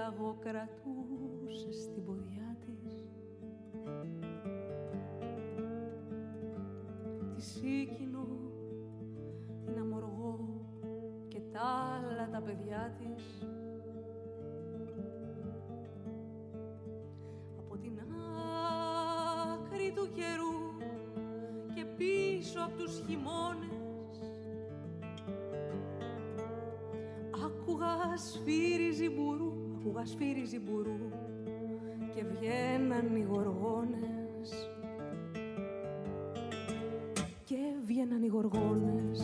λαγοκρατούσε στην ποδιά της τη Σίκινο, την Αμοργό και τα άλλα τα παιδιά της. Από την άκρη του καιρού και πίσω από τους χειμώνες άκουγα σφύρι ζιμπουρού και βγαίναν οι γοργόνες και βγαίναν οι γοργόνες.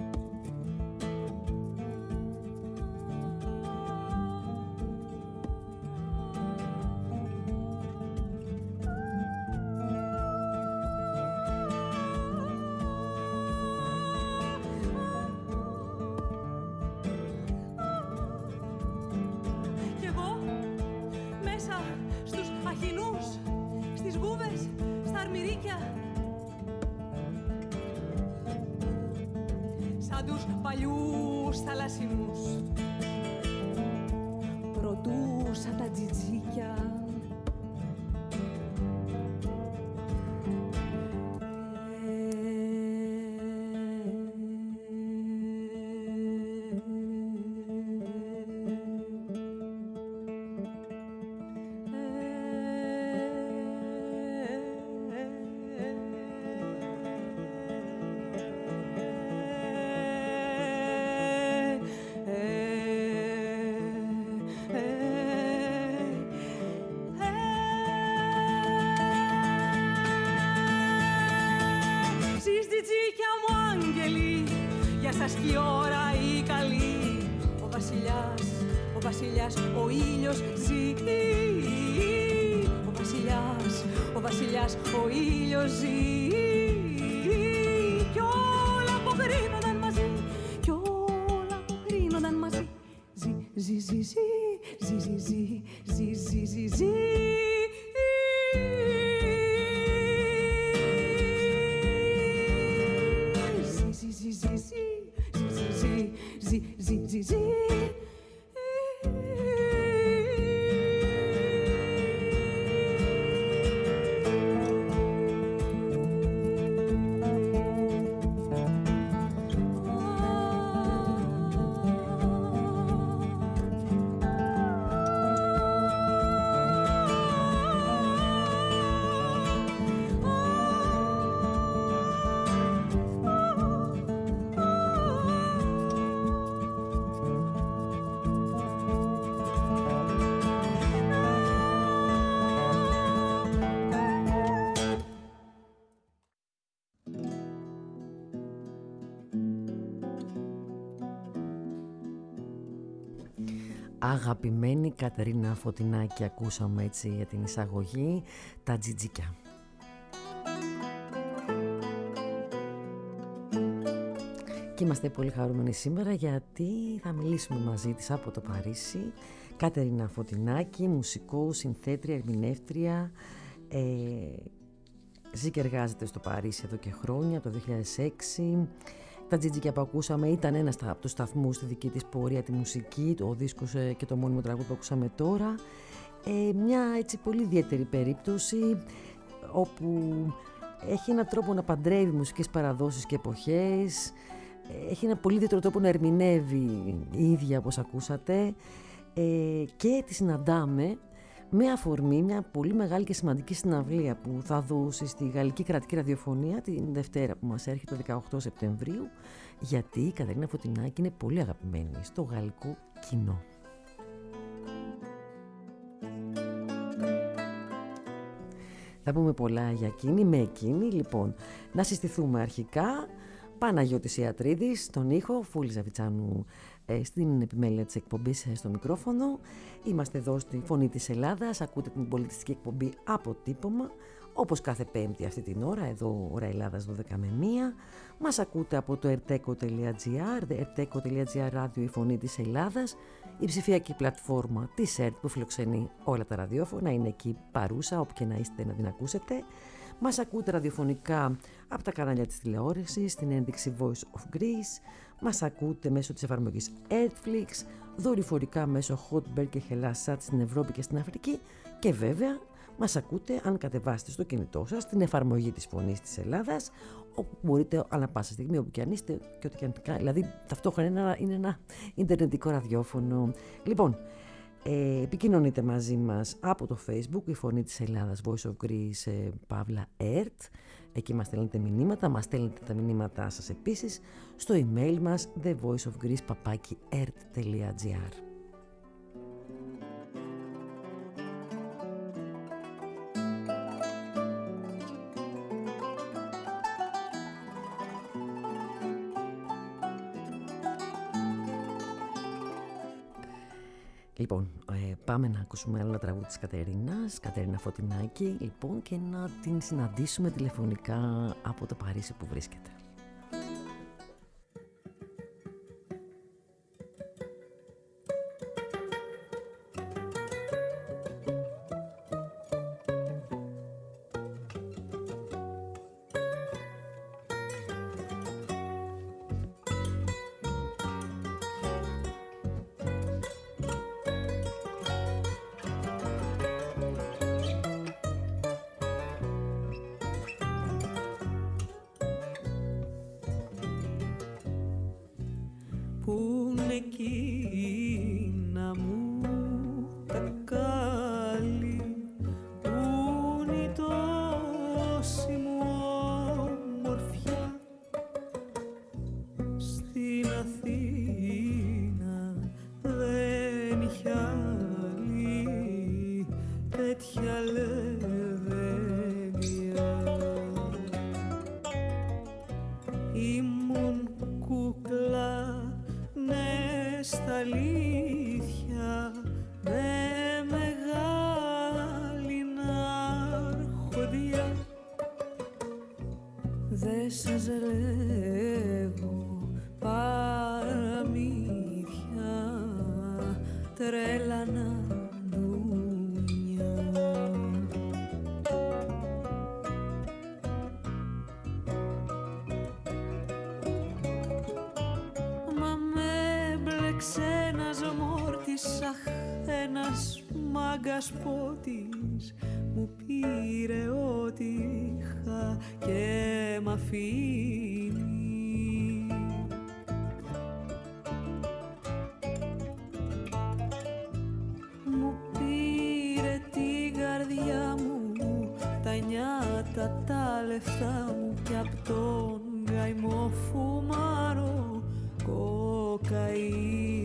Παλιούς θαλασσινούς προτούσα τα τζιτζίκια. Ο ήλιος ζει, ο βασιλιάς, ο ήλιος ζει κι όλα αποκρίνονταν μαζί, κι όλα αποκρίνονταν μαζί. Ζει, ζει, ζει, ζει, ζει, ζει, ζει, ζει, ζει, ζει. Αγαπημένη Κατερίνα Φωτεινάκη, ακούσαμε έτσι για την εισαγωγή τα τζιτζίκια. Και είμαστε πολύ χαρούμενοι σήμερα γιατί θα μιλήσουμε μαζί της από το Παρίσι. Κατερίνα Φωτεινάκη, μουσικό, συνθέτρια, ερμηνεύτρια, ζει και εργάζεται στο Παρίσι εδώ και χρόνια, το 2006. Τα τζιτζίκια που ακούσαμε ήταν ένας από τους σταθμούς στη δική της πορεία, τη μουσική, ο δίσκος και το μόνιμο τραγούδι που ακούσαμε τώρα. Μια έτσι πολύ ιδιαίτερη περίπτωση όπου έχει έναν τρόπο να παντρεύει μουσικές παραδόσεις και εποχές, έχει ένα πολύ ιδιαίτερο τρόπο να ερμηνεύει η ίδια όπως ακούσατε, και τη συναντάμε με αφορμή μια πολύ μεγάλη και σημαντική συναυλία που θα δώσει στη Γαλλική Κρατική Ραδιοφωνία την Δευτέρα που μας έρχεται το 18 Σεπτεμβρίου, γιατί η Κατερίνα Φωτεινάκη είναι πολύ αγαπημένη στο γαλλικό κοινό. Θα πούμε πολλά για εκείνη, με εκείνη. Λοιπόν, να συστηθούμε αρχικά. Παναγιώτης Ιατρίδης στον ήχο, Φούλη Ζαβιτσάνου στην επιμέλεια της εκπομπής στο μικρόφωνο. Είμαστε εδώ στη Φωνή της Ελλάδας, ακούτε την πολιτιστική εκπομπή Αποτύπωμα, όπως κάθε Πέμπτη αυτή την ώρα, εδώ ώρα Ελλάδας 12 με 1. Μας ακούτε από το erteco.gr, erteco.gr ράδιο η Φωνή της Ελλάδας, η ψηφιακή πλατφόρμα της ΕΡΤ που φιλοξενεί όλα τα ραδιόφωνα, είναι εκεί παρούσα, όπου και να είστε να την ακούσετε. Μας ακούτε ραδιοφωνικά από τα κανάλια της τηλεόρασης, στην ένδειξη Voice of Greece. Μας ακούτε μέσω της εφαρμογής Netflix, δορυφορικά μέσω Hotbird και HelloSat στην Ευρώπη και στην Αφρική και βέβαια μας ακούτε αν κατεβάσετε στο κινητό σας την εφαρμογή της Φωνής της Ελλάδας, όπου μπορείτε ανά πάσα στιγμή, όπου και αν είστε και ό,τι και αν κάνετε. Δηλαδή ταυτόχρονα είναι ένα ιντερνετικό ραδιόφωνο. Λοιπόν, επικοινωνείτε μαζί μας από το Facebook, η Φωνή της Ελλάδας, Voice of Greece, Παύλα ΕΡΤ. Εκεί μας στέλνετε μηνύματα, μας στέλνετε τα μηνύματά σας επίσης στο email μας thevoiceofgreece@ert.gr. Λοιπόν, πάμε να ακούσουμε άλλο ένα τραγούδι της Κατερίνα Φωτεινάκη, λοιπόν, και να την συναντήσουμε τηλεφωνικά από το Παρίσι που βρίσκεται. Πότης μου πήρε ό,τι είχα και μ' αφήνει. Μου πήρε την καρδιά μου, τα νιάτα, τα λεφτά μου κι απ' τον γαϊμό φουμάρω κοκαίνη.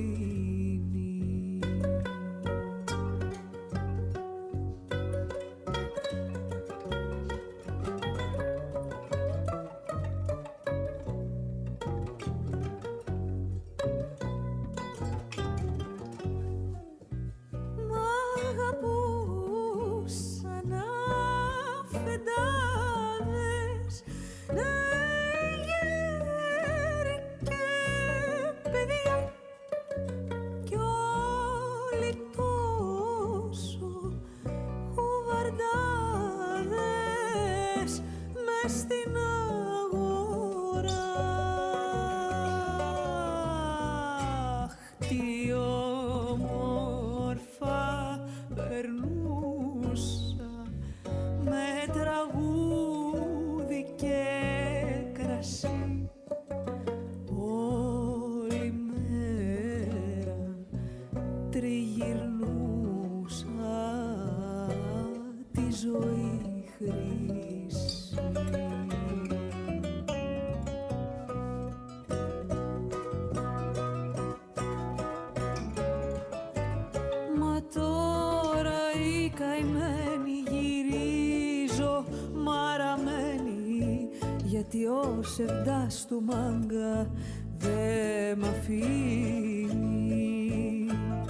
Γιατί ο σεβδάς του μάγκα δε μ' αφήνει.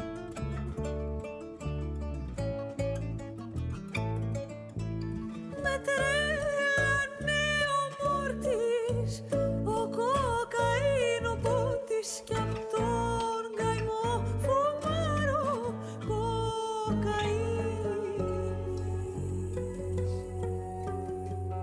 Με τρέλανε ο μόρτης, ο κοκαίνοπότης κι απ' τον καημό φουμάρω κοκαίνη.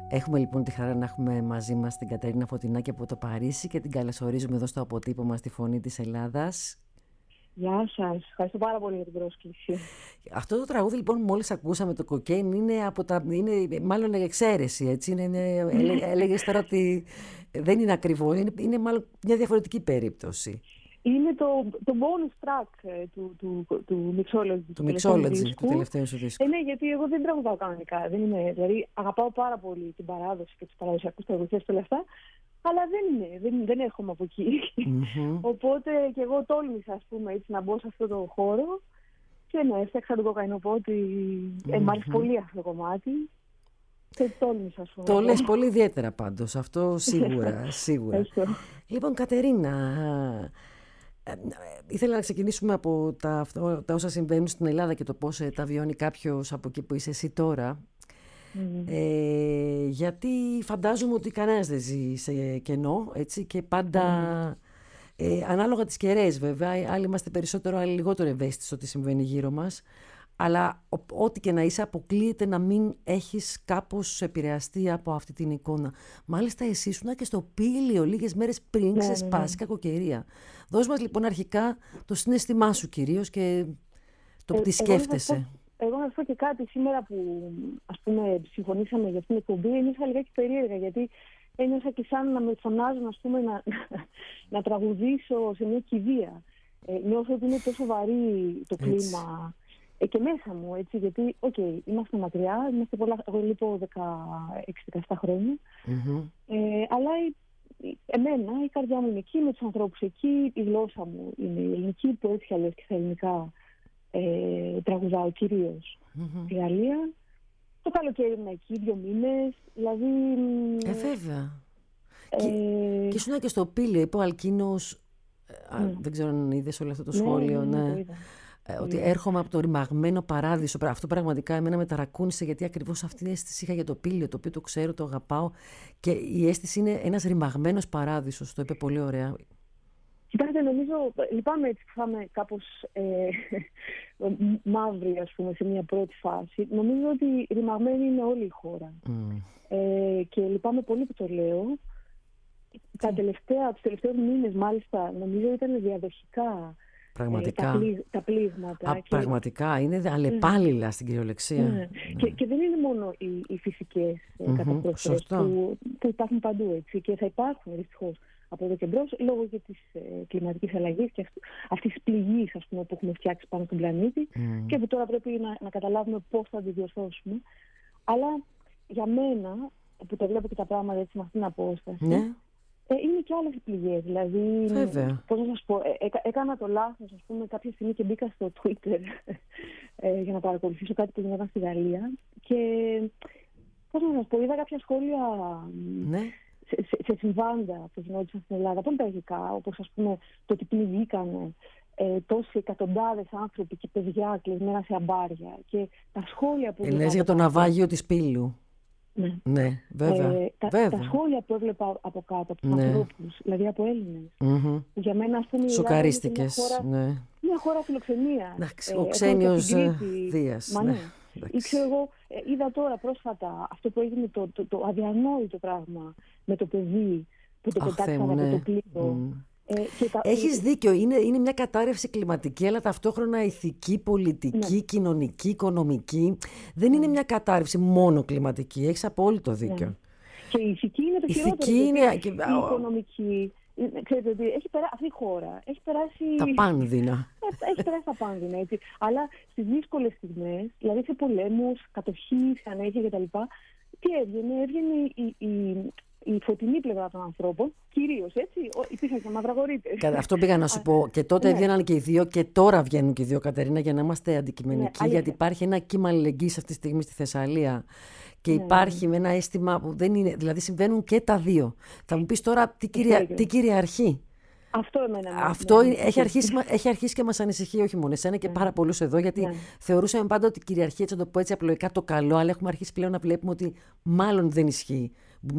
Έχουμε λοιπόν τη χαρά να έχουμε μαζί μας την Κατερίνα Φωτεινάκη από το Παρίσι και την καλωσορίζουμε εδώ στο αποτύπωμα στη Φωνή της Ελλάδας. Γεια σας. Ευχαριστώ πάρα πολύ για την πρόσκληση. Αυτό το τραγούδι λοιπόν μόλις ακούσαμε, το Κοκέιν, είναι μάλλον εξαίρεση, έτσι. Έλεγες τώρα ότι δεν είναι ακριβό, είναι μάλλον μια διαφορετική περίπτωση. Είναι το bonus track του Mixology. Του Mixology, του τελευταίου σου δίσκου. Ναι, γιατί εγώ δεν τραγουδάω κανονικά. Δηλαδή, αγαπάω πάρα πολύ την παράδοση και τους παραδοσιακούς τραγουδιστές και όλα αυτά, αλλά δεν έρχομαι από εκεί. Οπότε και εγώ τόλμησα, ας πούμε, έτσι, να μπω σε αυτό το χώρο και να έφτιαξα τον κοκαϊνοπότη. Μ' άρεσε πολύ αυτό το κομμάτι. Και τόλμησα, ας πούμε. Το λες πολύ ιδιαίτερα πάντως, αυτό σίγουρα. Λοιπόν, Κατερίνα, ήθελα να ξεκινήσουμε από τα όσα συμβαίνουν στην Ελλάδα και το πώς τα βιώνει κάποιος από εκεί που είσαι εσύ τώρα. Γιατί φαντάζομαι ότι κανένας δεν ζει σε κενό, έτσι, και πάντα ανάλογα τις κεραίες βέβαια, άλλοι είμαστε περισσότερο, άλλοι λιγότερο ευαίσθητοι στο τι συμβαίνει γύρω μας, αλλά ό,τι και να είσαι αποκλείεται να μην έχεις κάπως επηρεαστεί από αυτή την εικόνα. Μάλιστα εσύ ήσουν και στο Πήλιο λίγες μέρες πριν ξεσπάσει κακοκαιρία. Δώσ' μας λοιπόν αρχικά το συναίσθημά σου κυρίως και το τι σκέφτεσαι. Εγώ να σου πω και κάτι σήμερα που, ας πούμε, συμφωνήσαμε για αυτήν την εκπομπή, ένιωσα λιγάκι περίεργα, γιατί ένιωσα και σαν να με φωνάζουν, ας πούμε, να τραγουδήσω σε μια κηδεία. Νιώθω ότι είναι τόσο βαρύ το κλίμα και μέσα μου, έτσι, γιατί, είμαστε μακριά, είμαστε πολλά, εγώ λείπω 16-17 χρόνια, αλλά εμένα η καρδιά μου είναι εκεί, με τους ανθρώπους εκεί, η γλώσσα μου είναι η ελληνική, που έτσι αλλιώς και στα ελληνικά τραγουδάω κυρίως στη Γαλλία. Το καλοκαίρι ήμουν εκεί 2 μήνες, δηλαδή... Βέβαια. Και ήσουν και στο Πήλιο, είπε ο Αλκίνος, δεν ξέρω αν είδες όλο αυτό το σχόλιο, ναι. Ότι έρχομαι από το ρημαγμένο παράδεισο. Αυτό πραγματικά εμένα με ταρακούνησε, γιατί ακριβώς αυτή την αίσθηση είχα για το Πήλιο, το οποίο το ξέρω, το αγαπάω, και η αίσθηση είναι ένας ρημαγμένος παράδεισος. Το είπε πολύ ωραία. Κοιτάξτε, νομίζω, λυπάμαι έτσι που θα είμαι κάπως μαύρη, ας πούμε, σε μια πρώτη φάση. Νομίζω ότι ρημαγμένη είναι όλη η χώρα. Και λυπάμαι πολύ που το λέω. Τους τελευταίους μήνες, μάλιστα, νομίζω ήταν διαδοχικά τα πλήγματα. Πραγματικά, είναι αλλεπάλληλα στην κυριολεξία. Και δεν είναι μόνο οι φυσικές καταστροφές που υπάρχουν παντού, έτσι, και θα υπάρχουν δυστυχώς από εδώ και μπρος, λόγω και της κλιματικής αλλαγής και αυτής της πληγής, ας πούμε, που έχουμε φτιάξει πάνω στον πλανήτη και που τώρα πρέπει να καταλάβουμε πώς θα τη διορθώσουμε. Αλλά για μένα, που τα βλέπω και τα πράγματα έτσι με αυτήν την απόσταση, είναι και άλλες πληγές. Δηλαδή, πώς να σας πω, έκανα το λάθος, ας πούμε, κάποια στιγμή και μπήκα στο Twitter για να παρακολουθήσω κάτι που γινόταν στη Γαλλία και πώς να σας πω, είδα κάποια σχόλια σε συμβάντα που γινόντουσαν στην Ελλάδα, πολύ τραγικά, όπως, ας πούμε, το ότι πληγήκανε τόσοι εκατοντάδες άνθρωποι και παιδιά κλεισμένα σε αμπάρια, και τα σχόλια που... Λες για το ναυάγιο της Πύλου. Ναι, βέβαια. Τα σχόλια που έβλεπα από κάτω, από τους ανθρώπους, δηλαδή από Έλληνες, που για μένα, ας πούμε, σοκαρίστηκες. Μια χώρα φιλοξενία. Ο ξένιος Δίας. Ή ξέρω εγώ, είδα τώρα πρόσφατα αυτό που έγινε, το αδιανόητο πράγμα με το παιδί που το πετάξαμε από το πλοίο. Έχεις δίκιο, είναι μια κατάρρευση κλιματική, αλλά ταυτόχρονα ηθική, πολιτική, κοινωνική, οικονομική. Δεν είναι μια κατάρρευση μόνο κλιματική, έχεις απόλυτο δίκιο. Και η ηθική είναι το χειρότερο. Η οικονομική. Ξέρετε ότι αυτή η χώρα έχει περάσει τα πάνδυνα. Έχει περάσει τα πάνδυνα, έτσι. Αλλά στις δύσκολες στιγμές, δηλαδή σε πολέμους, κατοχή, σε ανέχεια κτλ., τι έβγαινε η φωτεινή πλευρά των ανθρώπων, κυρίως, έτσι. Υπήρχαν και μαυραγορείτες. Αυτό πήγα να σου πω. Και τότε έβγαιναν και οι δύο, και τώρα βγαίνουν και οι δύο, Κατερίνα, για να είμαστε αντικειμενικοί. Γιατί υπάρχει ένα κύμα αλληλεγγύης αυτή τη στιγμή στη Θεσσαλία. Και υπάρχει με ένα αίσθημα που δεν είναι. Δηλαδή συμβαίνουν και τα δύο. Θα μου πεις τώρα τι κυριαρχεί. Αυτό έχει αρχίσει και μας ανησυχεί, όχι μόνο εσένα και πάρα πολλούς εδώ, γιατί θεωρούσαμε πάντα ότι κυριαρχεί, έτσι να το πω έτσι απλοϊκά, το καλό, αλλά έχουμε αρχίσει πλέον να βλέπουμε ότι μάλλον δεν ισχύει.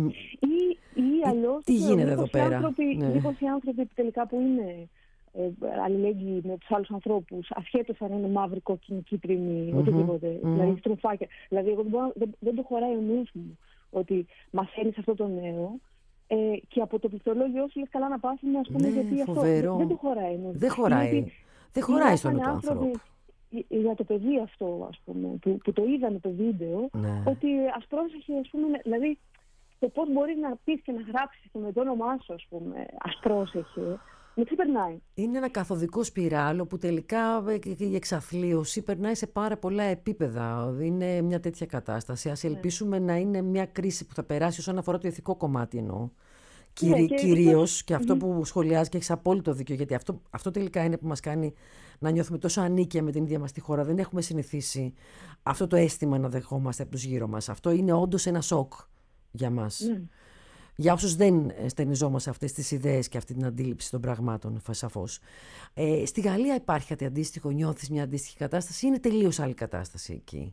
Ή αλλιώς τι γίνεται εδώ πέρα. Μήπως οι άνθρωποι τελικά που είναι αλληλέγγυοι με τους άλλους ανθρώπους, ασχέτως αν είναι μαύροι, κόκκινοι, κίτρινοι, οτιδήποτε, δηλαδή στροφάκια. Δηλαδή, εγώ δεν το χωράει ο νους μου ότι μαθαίνεις αυτό το νέο και από το πληκτρολόγιο σου λες καλά να πάθουμε, ας πούμε, γιατί φοβερό. αυτό δεν του χωράει. Δεν χωράει στον του ανθρώπου. Για το παιδί αυτό, ας πούμε, που το είδανε το βίντεο, ότι ας πρόσεχε, ας πούμε, δηλαδή το πώς μπορείς να πεις και να γράψεις με το όνομά σου, ας πούμε, ας πρόσεχε, με τι περνάει. Είναι ένα καθοδικό σπιράλο που τελικά η εξαθλίωση περνάει σε πάρα πολλά επίπεδα. Είναι μια τέτοια κατάσταση. Ας ελπίσουμε να είναι μια κρίση που θα περάσει όσον αφορά το ηθικό κομμάτι εννοώ. Κυρίως και αυτό που σχολιάζει και έχεις απόλυτο δίκιο, γιατί αυτό τελικά είναι που μας κάνει να νιώθουμε τόσο ανίκια με την ίδια μας τη χώρα. Δεν έχουμε συνηθίσει αυτό το αίσθημα να δεχόμαστε από τους γύρω μας. Αυτό είναι όντως ένα σοκ για μας. Για όσους δεν στενιζόμαστε αυτές τις ιδέες και αυτή την αντίληψη των πραγμάτων, σαφώς. Στη Γαλλία υπάρχει κάτι αντίστοιχο, νιώθεις μια αντίστοιχη κατάσταση ή είναι τελείως άλλη κατάσταση εκεί?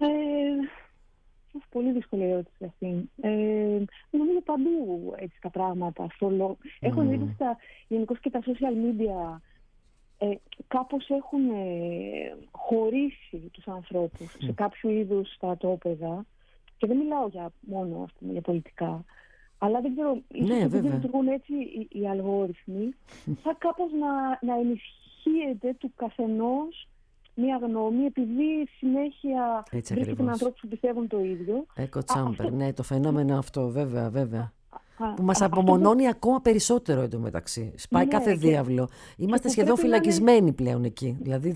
Πολύ δύσκολη ερώτηση αυτή. Νομίζω παντού έτσι τα πράγματα. Έχω δει γενικώς και τα social media κάπως έχουν χωρίσει τους ανθρώπους σε κάποιο είδους στρατόπεδα. Και δεν μιλάω μόνο ας πούμε, για πολιτικά. Αλλά δεν ξέρω, ίσως επειδή λειτουργούν έτσι οι αλγόριθμοι, θα κάπως να ενισχύεται του καθενός μία γνώμη, επειδή συνέχεια βρίσκεται ανθρώπους που πιστεύουν το ίδιο. Echo chamber, ναι, το φαινόμενο αυτό, βέβαια. Που μας απομονώνει ακόμα περισσότερο εντωμεταξύ. Σπάει κάθε διάβλο. Είμαστε σχεδόν φυλακισμένοι πλέον εκεί. Δηλαδή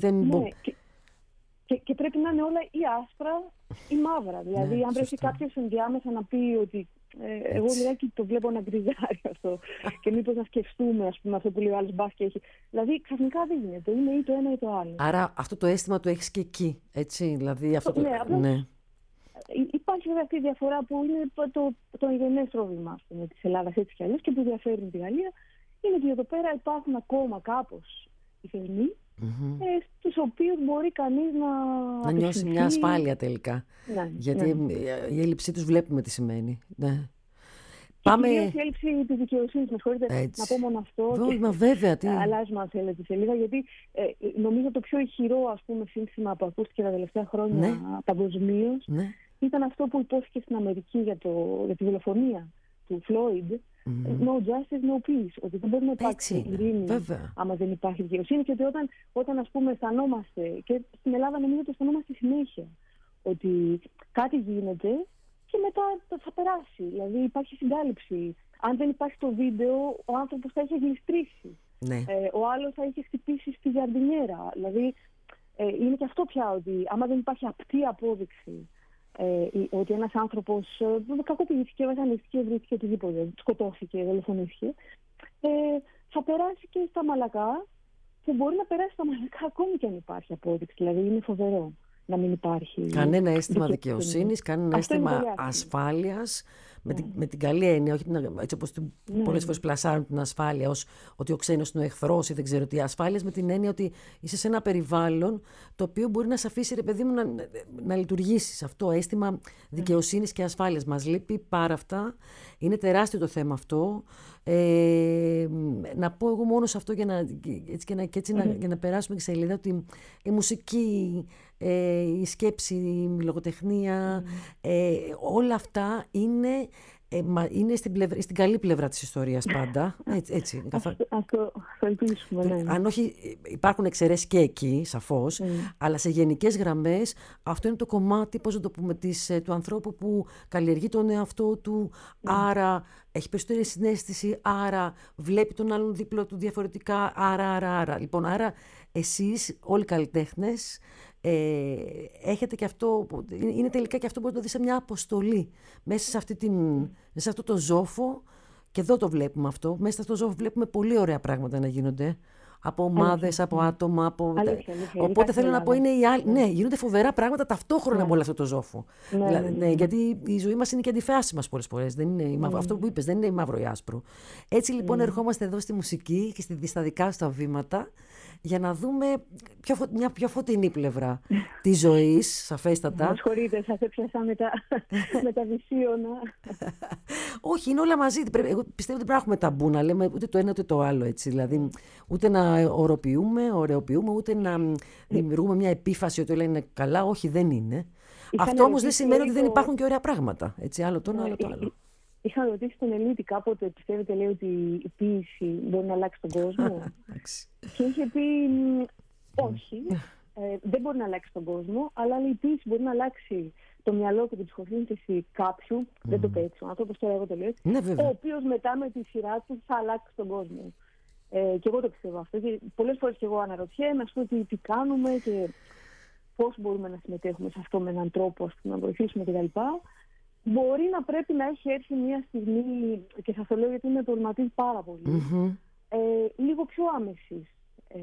και πρέπει να είναι όλα ή άσπρα ή μαύρα. Δηλαδή, αν βρεθεί κάποιος ενδιάμεσα να πει ότι εγώ λιγάκι το βλέπω να γκριζάρει αυτό και μήπως να σκεφτούμε, ας πούμε, αυτό που λέει ο άλλος μπας και έχει. Δηλαδή, ξαφνικά δεν γίνεται. Είναι ή το ένα ή το άλλο. Άρα, αυτό το αίσθημα το έχεις και εκεί, έτσι. Δηλαδή, αυτό ναι. Υπάρχει βέβαια αυτή η διαφορά που είναι το εγγενές πρόβλημα της Ελλάδας έτσι κι αλλιώς και που διαφέρει τη Γαλλία. Είναι ότι εδώ πέρα υπάρχουν ακόμα κάπως οι θεσμοί στους οποίους μπορεί κανείς να νιώσει μια ασφάλεια τελικά. Γιατί η έλλειψή τους βλέπουμε τι σημαίνει. Πάμε... Η έλλειψη της δικαιοσύνης, με συγχωρείτε, να πω μόνο αυτό. Βέβαια, αλλάζουμε αν θέλετε τη σελίδα, γιατί νομίζω το πιο ηχηρό, ας πούμε, σύνθημα που ακούστηκε τα τελευταία χρόνια παγκοσμίως ήταν αυτό που υπόθηκε στην Αμερική για τη δολοφονία του Φλόιντ. No justice, no peace. Ότι δεν μπορεί να υπάρξει ειρήνη άμα δεν υπάρχει δικαιοσύνη. Και ότι όταν ας πούμε αισθανόμαστε, και στην Ελλάδα νομίζω ότι αισθανόμαστε συνέχεια, ότι κάτι γίνεται και μετά θα περάσει. Δηλαδή υπάρχει συντάληψη. Αν δεν υπάρχει το βίντεο, ο άνθρωπος θα είχε γλιστρήσει. Ο άλλος θα είχε χτυπήσει στη ζαρντινιέρα. Δηλαδή είναι και αυτό πια, ότι άμα δεν υπάρχει απτή απόδειξη ότι ένας άνθρωπος κακοποιήθηκε, βασανίστηκε, βρήκε οτιδήποτε, σκοτώθηκε, δολοφονήθηκε, θα περάσει και στα μαλακά, που μπορεί να περάσει στα μαλακά ακόμη και αν υπάρχει απόδειξη. Δηλαδή είναι φοβερό να μην υπάρχει κανένα αίσθημα δικαιοσύνης, κανένα αίσθημα ασφάλειας, με την καλή έννοια, όχι έτσι όπως πολλές φορές πλασάρουν την ασφάλεια ως ότι ο ξένος είναι ο εχθρός ή δεν ξέρω τι, ασφάλειας με την έννοια ότι είσαι σε ένα περιβάλλον το οποίο μπορεί να σε αφήσει, ρε παιδί μου, να λειτουργήσεις. Αυτό αίσθημα δικαιοσύνης και ασφάλειας μας λείπει πάρα αυτά. Είναι τεράστιο το θέμα αυτό. Να πω εγώ μόνο σε αυτό για να περάσουμε και σε σελίδα, ότι η μουσική, η σκέψη, η λογοτεχνία, όλα αυτά είναι στην καλή πλευρά της ιστορίας πάντα. Έτσι. Αυτό θα ελπίσουμε. Αν όχι, υπάρχουν εξαιρέσεις και εκεί, σαφώς, αλλά σε γενικές γραμμές αυτό είναι το κομμάτι, πώς να το πούμε, του ανθρώπου που καλλιεργεί τον εαυτό του, άρα έχει περισσότερη συναίσθηση, άρα βλέπει τον άλλον δίπλα του διαφορετικά, άρα. Λοιπόν, άρα εσείς όλοι οι καλλιτέχνες έχετε και αυτό, είναι τελικά και αυτό που μπορεί να το δει σε μια αποστολή μέσα σε αυτό το ζόφο, και εδώ το βλέπουμε αυτό, μέσα σε αυτό το ζόφο βλέπουμε πολύ ωραία πράγματα να γίνονται από ομάδες, από άτομα, αλήθεια. Οπότε θέλω να πω, είναι οι άλλοι. Ναι, γίνονται φοβερά πράγματα ταυτόχρονα με όλο αυτό το ζόφο. Γιατί η ζωή μας είναι και αντιφάση μας πολλές φορές. Αυτό που είπες, δεν είναι η μαύρο ή άσπρο. Έτσι λοιπόν ερχόμαστε εδώ στη μουσική και στα δικά σου τα βήματα, για να δούμε μια πιο φωτεινή πλευρά της ζωής, σαφέστατα. Με συγχωρείτε, σας έπιασα με τα βυσίωνα. Όχι, είναι όλα μαζί. Εγώ πιστεύω ότι πρέπει να έχουμε ταμπού, να λέμε ούτε το ένα ούτε το άλλο. Έτσι. Δηλαδή, ούτε να ωρεοποιούμε, ούτε να δημιουργούμε μια επίφαση ότι όλα είναι καλά. Όχι, δεν είναι. Αυτό όμως δεν σημαίνει ότι δεν υπάρχουν και ωραία πράγματα. Έτσι, άλλο το ένα, άλλο το άλλο. Είχα ρωτήσει τον Ελίτη κάποτε, πιστεύετε, λέει, ότι η ποίηση μπορεί να αλλάξει τον κόσμο. Και είχε πει όχι, δεν μπορεί να αλλάξει τον κόσμο, αλλά η ποίηση μπορεί να αλλάξει το μυαλό και την ψυχοσύνθεση κάποιου, δεν το είπε έτσι ο άνθρωπος, τώρα εγώ το λέω έτσι, ο οποίος μετά με τη σειρά του θα αλλάξει τον κόσμο. Και εγώ το πιστεύω αυτό. Και πολλές φορές και εγώ αναρωτιέμαι, ας πούμε, τι κάνουμε και πώς μπορούμε να συμμετέχουμε σε αυτό με έναν τρόπο, ας πούμε, να βοηθήσουμε κτλ. Μπορεί να πρέπει να έχει έρθει μια στιγμή, και σας το λέω γιατί με προβληματίζει πάρα πολύ, λίγο πιο άμεσης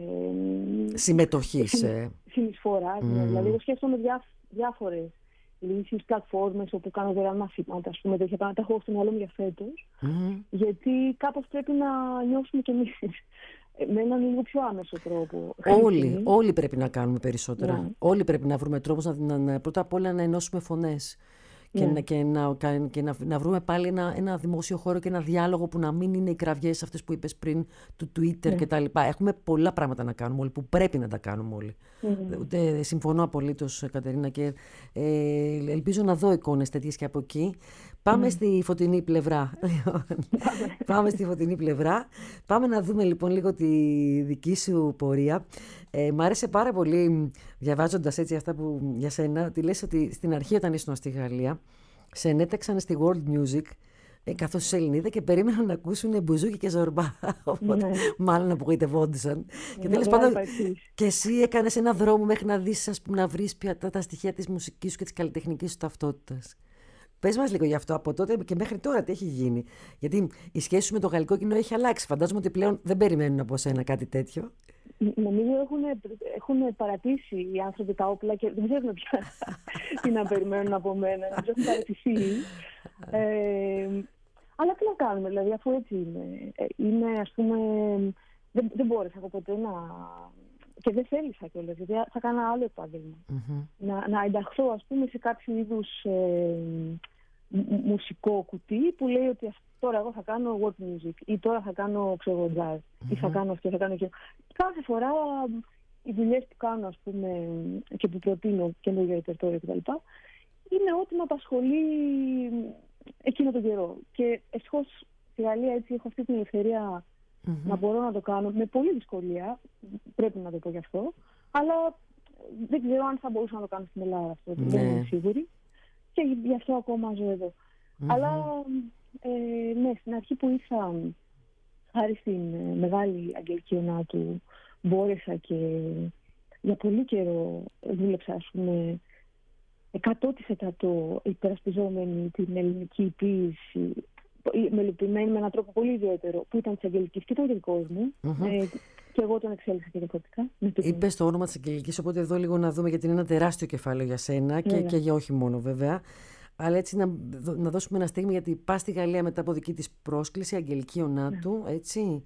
συμμετοχής. Συνεισφοράς. Δηλαδή, εγώ σκέφτομαι διάφορες λύσεις, πλατφόρμες όπου κάνω δωρεάν μαθήματα, ας πούμε, τέτοια πράγματα. Τα έχω στο μυαλό μου για φέτος. Γιατί κάπως πρέπει να νιώσουμε κι εμείς με έναν λίγο πιο άμεσο τρόπο. Όλοι πρέπει να κάνουμε περισσότερα. Όλοι πρέπει να βρούμε τρόπους πρώτα απ' όλα να ενώσουμε φωνές. Και να βρούμε πάλι ένα δημόσιο χώρο και ένα διάλογο που να μην είναι οι κραυγές αυτές που είπες πριν του Twitter κτλ. Έχουμε πολλά πράγματα να κάνουμε όλοι, που πρέπει να τα κάνουμε όλοι. Συμφωνώ απολύτως, Κατερίνα, και ελπίζω να δω εικόνες τέτοιες και από εκεί. Πάμε στη φωτεινή πλευρά. Πάμε στη φωτεινή πλευρά. Πάμε να δούμε λοιπόν λίγο τη δική σου πορεία. Μ' άρεσε πάρα πολύ, διαβάζοντας έτσι αυτά που για σένα, ότι λες ότι στην αρχή όταν ήσουν στη Γαλλία σε ενέταξαν στη World Music, καθώς σε Ελληνίδα, και περίμεναν να ακούσουν μπουζούκι και ζορμπά. Οπότε μάλλον απογοητευόντουσαν. Και τέλος πάντων, και εσύ έκανες ένα δρόμο μέχρι να δεις, ας πούμε, να βρεις τα στοιχεία της μουσικής σου και της καλλιτεχνικής σου ταυτότητας. Πες μας λίγο γι' αυτό, από τότε και μέχρι τώρα τι έχει γίνει. Γιατί η σχέση σου με το γαλλικό κοινό έχει αλλάξει. Φαντάζομαι ότι πλέον δεν περιμένουν από σένα κάτι τέτοιο. Νομίζω έχουν παρατήσει οι άνθρωποι τα όπλα και δεν ξέρουν πια τι να περιμένουν από μένα. Νομίζω έχουν παρατηθεί. Αλλά τι να κάνουμε, δηλαδή, αφού έτσι είναι. Είναι, ας πούμε, δεν μπόρεσα εγώ ποτέ να... Και δεν θέλησα κιόλας, γιατί θα κάνα άλλο επάγγελμα. Να ενταχθώ, ας πούμε, σε κάποιο είδους μουσικό κουτί που λέει ότι τώρα εγώ θα κάνω world music ή τώρα θα κάνω, ξέρω, jazz ή θα κάνω αυτό, θα κάνω εκείνο. Κάθε φορά οι δουλειές που κάνω, ας πούμε, και που προτείνω καινούργιο ρεπερτόριο κτλ. Είναι ό,τι με απασχολεί εκείνο τον καιρό. Και ευτυχώς στη Γαλλία έτσι έχω αυτή την ελευθερία να μπορώ να το κάνω με πολλή δυσκολία, πρέπει να το πω γι' αυτό, αλλά δεν ξέρω αν θα μπορούσα να το κάνω στην Ελλάδα αυτό, δεν είμαι σίγουρη, και γι' αυτό ακόμα ζω εδώ. Αλλά ναι, στην αρχή που ήρθα, χάρη στην μεγάλη Αγγελική Ονάτου, μπόρεσα και για πολύ καιρό δούλεψα, ας πούμε, 100% υπερασπιζόμενη την ελληνική ποίηση, μελοποιημένη με έναν τρόπο πολύ ιδιαίτερο, που ήταν της Αγγελικής και ήταν και δικός μου. Και εγώ τον εξέλιξα και διαφορετικά. Είπες το όνομα της Αγγελικής, οπότε εδώ λίγο να δούμε, γιατί είναι ένα τεράστιο κεφάλαιο για σένα και για όχι μόνο βέβαια. Αλλά έτσι να δώσουμε ένα στίγμα, γιατί πας στη Γαλλία μετά από δική της πρόσκληση, Αγγελική Ονάτου, έτσι.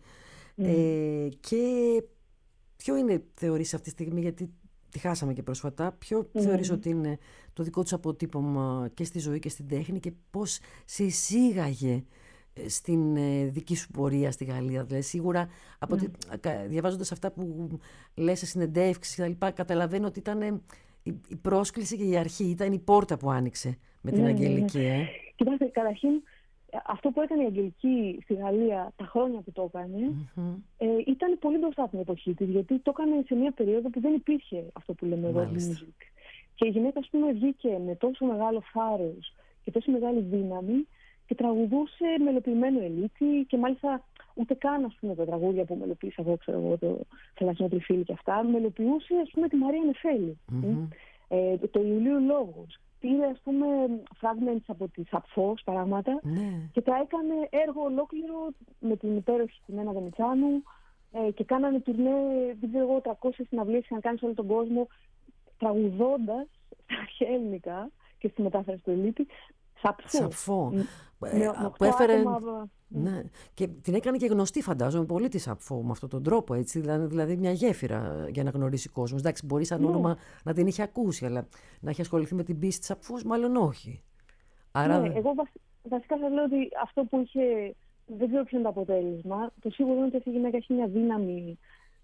Και ποιο είναι, θεωρείς, αυτή τη στιγμή, γιατί τη χάσαμε και πρόσφατα, ποιο θεωρείς ότι είναι το δικό τους αποτύπωμα και στη ζωή και στην τέχνη, και πώς σε εισήγαγε στην δική σου πορεία στη Γαλλία? Δηλαδή, σίγουρα, διαβάζοντας αυτά που λες σε συνεντεύξεις και τα λοιπά, καταλαβαίνω ότι ήταν η πρόσκληση και η αρχή, ήταν η πόρτα που άνοιξε με την Αγγελική. Κοιτάξτε, καταρχήν, αυτό που έκανε η Αγγελική στη Γαλλία τα χρόνια που το έκανε, ήταν πολύ μπροστά από την εποχή της, γιατί το έκανε σε μια περίοδο που δεν υπήρχε αυτό που λέμε world music. Και η γυναίκα, ας πούμε, βγήκε με τόσο μεγάλο θάρρος και τόσο μεγάλη δύναμη και τραγουδούσε μελοποιημένο Ελίτη, και μάλιστα ούτε καν, ας πούμε, τα τραγούδια που μελοποίησα εγώ, ξέρω εγώ, το Θελασσινό Τριφύλι και αυτά, μελοποιούσε, ας πούμε, τη Μαρία Νεφέλη, το Ιουλίου Λόγους. Πήρε, ας πούμε, fragments από τη Σαπφός, πράγματα, και τα έκανε έργο ολόκληρο με την υπέροχη Χιμένα Βενιτσάνου, και κάνανε τουρνέ, δεν ξέρω εγώ, 300 συναυλίες να κάνει σε όλο τον κόσμο, τραγουδώντας στα αρχαία ελληνικά και στη μετάφραση του Ελίτη Σαπφό. Που έφερε. Ναι. Και την έκανε και γνωστή, φαντάζομαι, πολύ τη Σαπφό με αυτόν τον τρόπο, έτσι. Δηλαδή μια γέφυρα για να γνωρίσει ο κόσμος. Εντάξει, μπορεί σαν όνομα να την είχε ακούσει, αλλά να έχει ασχοληθεί με την πίστη της Σαπφός, μάλλον όχι. Άρα... Ναι, εγώ βασικά θα λέω ότι αυτό που είχε. Δεν ξέρω ποιο είναι το αποτέλεσμα. Το σίγουρο είναι ότι αυτή η γυναίκα έχει μια δύναμη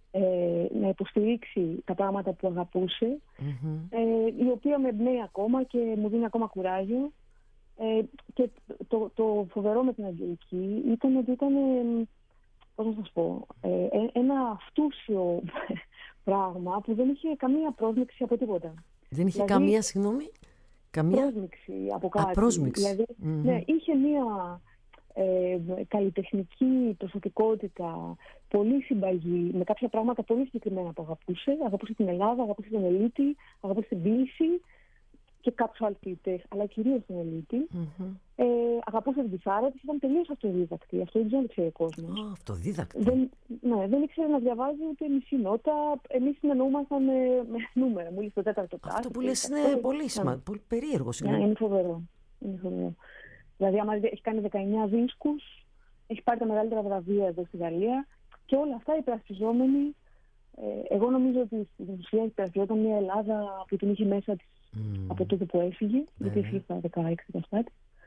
να υποστηρίξει τα πράγματα που αγαπούσε, η οποία με εμπνέει ακόμα και μου δίνει ακόμα κουράγιο. Και το φοβερό με την Αγγελική ήταν ότι ήταν, πώς να σας πω, ένα αυτούσιο πράγμα που δεν είχε καμία πρόσμιξη από τίποτα. Δεν είχε καμία, συγγνώμη, πρόσμιξη από κάτι. Πρόσμιξη. Δηλαδή, ναι, είχε μία καλλιτεχνική προσωπικότητα, πολύ συμπαγή, με κάποια πράγματα πολύ συγκεκριμένα που αγαπούσε. Αγαπούσε την Ελλάδα, αγαπούσε τον Ελίτη, αγαπούσε την ποίηση και κάποιους άλλους ποιητές, αλλά κυρίως τον Ελίτη. Αγαπούσε την κιθάρα της, ήταν τελείως αυτοδίδακτη. Αυτό δεν το ξέρει ο κόσμος. Αυτοδίδακτη. Δεν ήξερε να διαβάζει ούτε μισή νότα. Εμείς συνεννοούμασταν με νούμερα. Μόλις το τέταρτο τάρι. Αυτό που λες είναι πολύ σημαντικό, πολύ περίεργο. Είναι φοβερό. Δηλαδή, άμα έχει κάνει 19 δίσκους, έχει πάρει τα μεγαλύτερα βραβεία εδώ στη Γαλλία και όλα αυτά υπερασπιζόμενοι. Εγώ νομίζω ότι στην ουσία υπερασπιζόταν μια Ελλάδα που την είχε μέσα της από τότε που έφυγε, γιατί έφυγε στα 16-17.